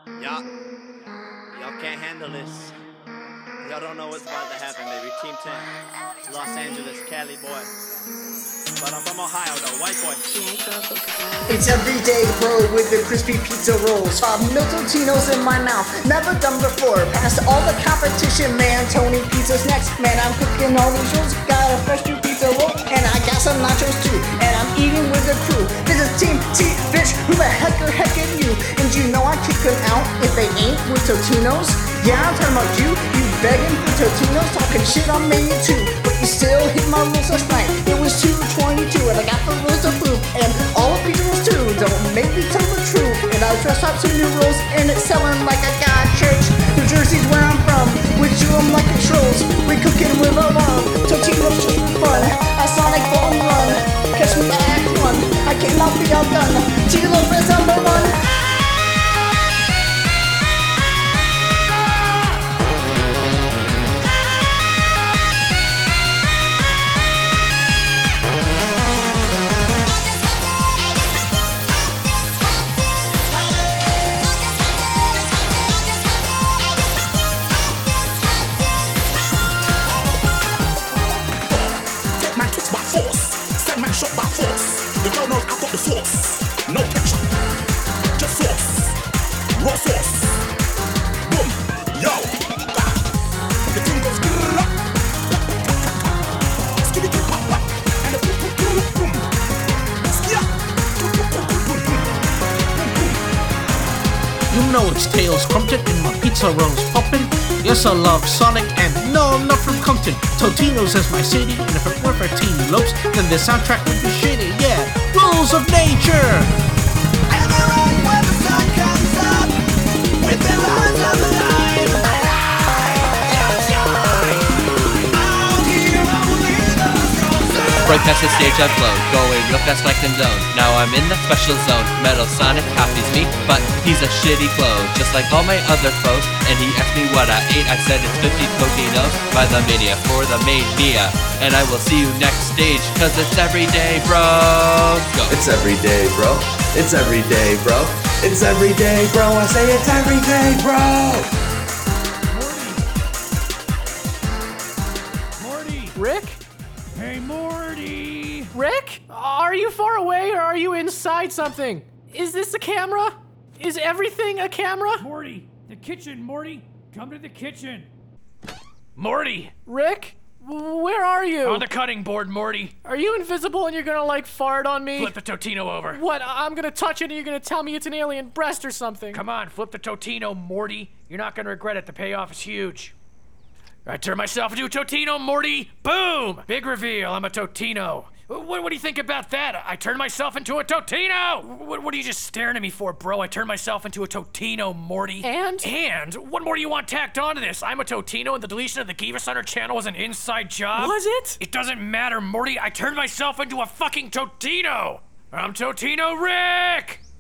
Y'all can't handle this. Y'all don't know what's about to happen, baby. Team 10, Los Angeles, Cali boy. But I'm from Ohio, though, white boy. It's everyday, bro, with the crispy pizza rolls. 5 mil Totinos in my mouth, never done before. Past all the competition, man. Tony Pizza's next, man. I'm cooking all these rolls. Got a fresh new pizza roll, and I got some nachos too. And I'm eating with the crew. This is Team T, bitch. Who the heck are heckin' you? And you know I kick them out if they ain't with Totinos. Yeah, I'm talking about you. You begging for Totinos, talking shit on me too. But you still hit my rules last night. It was 2:22, and I got the rules approved, and all the pizza rules too. Don't make me tell the truth. And I dressed up some new rules, and it's selling like I got church. New Jersey's where I'm from. We chew them like controls. We cooking with a love. Totinos just for fun. A Sonic ball and run. Catch me at Act 1. I cannot be outdone. Tito is number 1. Shot by force. The girl knows I got the sauce. No ketchup, just sauce. Raw sauce. Boom, yo. The thing goes grrrr. Skitty doo pop pop. And the boom boom boom boom. Skia. You know it's Tails Crumpton and my pizza rolls poppin'. Yes, I love Sonic, and no, I'm not from Compton. Totino's is my city, and if it were for Teen Lopes, then the soundtrack would be shitty, yeah. Rules of nature! Everyone when the sun comes up, with the lines of the line, out here only the strong survive. Right past the stage I've blown, going real fast like Condone. Now I'm in the special zone. Metal Sonic copies me, but he's a shitty clone, just like all my other foes. And he asked me what I ate, I said it's 50 Totinos by the Mania for the Mania. And I will see you next stage, cause it's everyday, bro. Go. It's everyday, bro. It's everyday, bro. It's everyday, bro. I say it's everyday, bro. Morty! Rick? Hey, Morty! Rick? Are you far away or are you inside something? Is this a camera? Is everything a camera? Morty! The kitchen, Morty! Come to the kitchen! Morty! Rick? Where are you? On the cutting board, Morty! Are you invisible and you're gonna like fart on me? Flip the Totino over. What? I'm gonna touch it and you're gonna tell me it's an alien breast or something. Come on, flip the Totino, Morty. You're not gonna regret it. The payoff is huge. I turn myself into a Totino, Morty. Boom! Big reveal. I'm a Totino. What do you think about that? I turned myself into a Totino! What are you just staring at me for, bro? I turned myself into a Totino, Morty. And? What more do you want tacked onto this? I'm a Totino and the deletion of the Giva Center channel was an inside job? Was it? It doesn't matter, Morty. I turned myself into a fucking Totino! I'm Totino Rick!